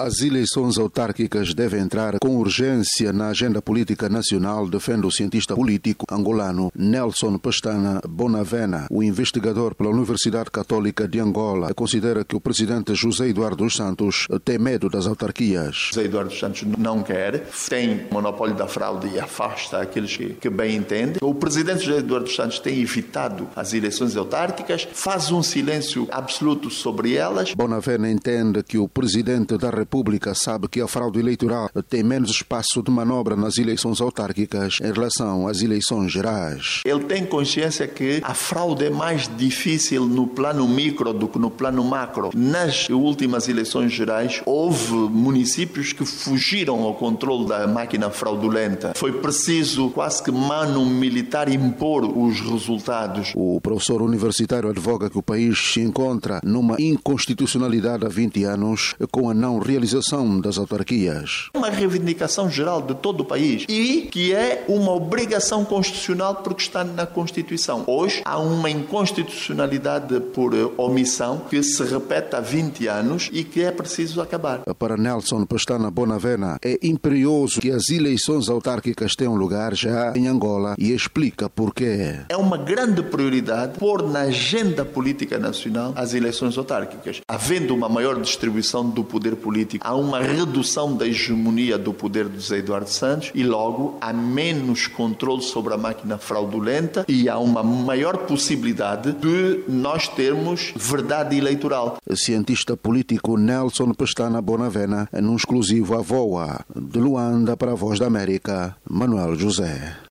As eleições autárquicas devem entrar com urgência na agenda política nacional, defende o cientista político angolano Nelson Pestana Bonavena. O investigador pela Universidade Católica de Angola considera que o presidente José Eduardo dos Santos tem medo das autarquias. José Eduardo dos Santos não quer, tem monopólio da fraude e afasta aqueles que bem entendem. O presidente José Eduardo dos Santos tem evitado as eleições autárquicas, faz um silêncio absoluto sobre elas. Bonavena entende que o presidente da República sabe que a fraude eleitoral tem menos espaço de manobra nas eleições autárquicas em relação às eleições gerais. Ele tem consciência que a fraude é mais difícil no plano micro do que no plano macro. Nas últimas eleições gerais, houve municípios que fugiram ao controle da máquina fraudulenta. Foi preciso quase que mano militar impor os resultados. O professor universitário advoga que o país se encontra numa inconstitucionalidade há 20 anos com a não realização das autarquias. Uma reivindicação geral de todo o país e que é uma obrigação constitucional porque está na Constituição. Hoje há uma inconstitucionalidade por omissão que se repete há 20 anos e que é preciso acabar. Para Nelson Pestana Bonavena, é imperioso que as eleições autárquicas tenham lugar já em Angola e explica porquê. É uma grande prioridade pôr na agenda política nacional as eleições autárquicas. Havendo uma maior distribuição do poder político, há uma redução da hegemonia do poder de José Eduardo Santos e logo há menos controle sobre a máquina fraudulenta e há uma maior possibilidade de nós termos verdade eleitoral. O cientista político Nelson Pestana Bonavena, num exclusivo à VOA, de Luanda para a Voz da América, Manuel José.